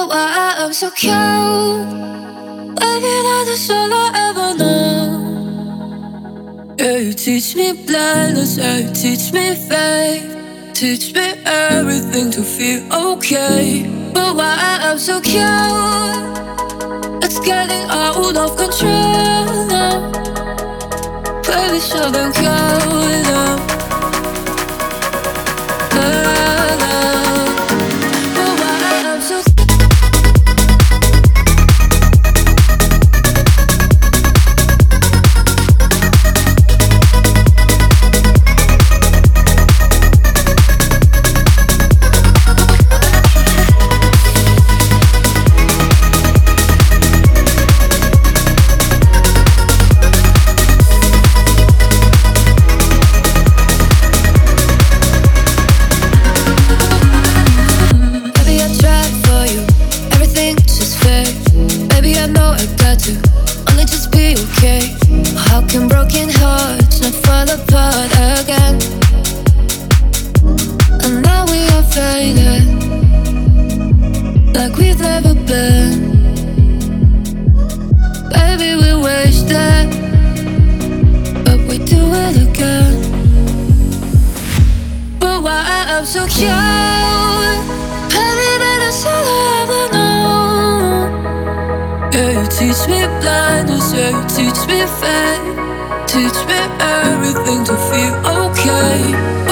why I'm so cute. Baby, that's all I ever know. Yeah, you teach me blindness, yeah, you teach me faith. Teach me everything to feel okay. But why I'm so cute, it's getting out of control now. Baby, show them cute now. But why I'm so like we've never been. Baby, we wasted, but we do it again. But why I'm so cute, baby, that's all I ever know. Yeah, you teach me blindness, yeah, you teach me faith. Teach me everything to feel okay.